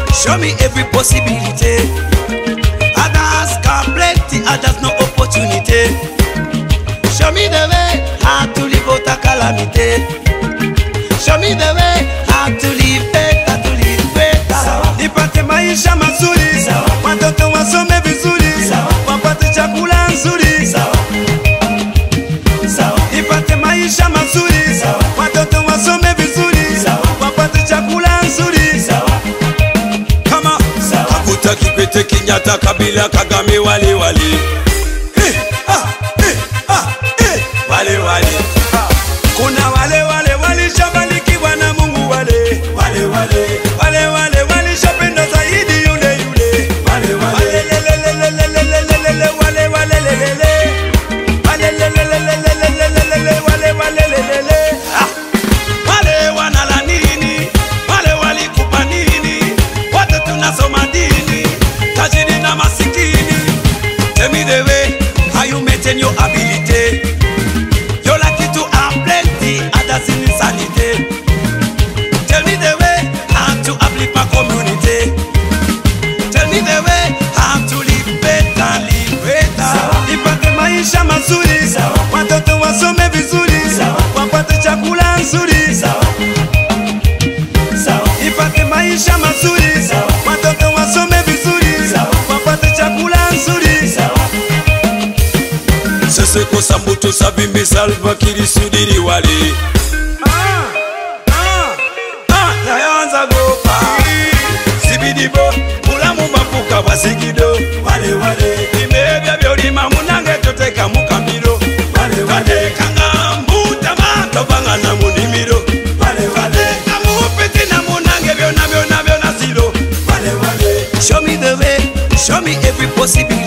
show me every possibility. Others can plenty, others no opportunity. Show me the way how to live out a calamity. Show me the way how to live better, to live better. Nipate maisha mazuri, watoto wasome vizuri, wapate chakula nzuri. Nipate maisha mazuri, watoto wasome vizuri, wapate chakula nzuri. Kama Kaguta, Kikwete, Kenyatta, Kabila, Kagame, wale wale. Wale wale. Kuna wale wale walishabarikiwa na Mungu, wale wale wale wale wale walishapenda zaidi yule yule, wale wale lelelelelelelelele, wale wale lelele, wale lelelelelelelele, wale wale lelele. Wale wanala nini? Wale walikupa nini? Wote tunasoma dini, tajiri na masikini. Tell me the way how you maintain your ability. You're lucky to have plenty, others in insanity. Tell me the way how to uplift my community. Tell me the way how to live better, live better. Nipate maisha mazuri, watoto wasome vizuri, wapate chakula nzuri. Nipate maisha mazuri, watoto wasome vizuri, wapate chakula nzuri. Sese kosa mbuto sabimbi Salva Kiir sudiri wale. Nayanza gopa Sibidibo Mulamu mapuka basigido, wale wale. Imebya byolima munange toteka mukambiro, wale wale. Kanga mbuta mato banga na munimiro, wale wale. Kamupiti na munange byona byona byona zero, wale wale. Show me the way, show me every possibility.